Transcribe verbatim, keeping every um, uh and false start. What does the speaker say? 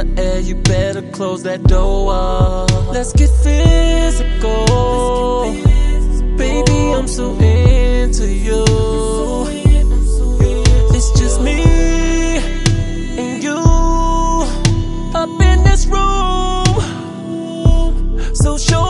the air, you better close that door. Let's get physical. Baby, I'm so into you. It's just me and you up in this room. So show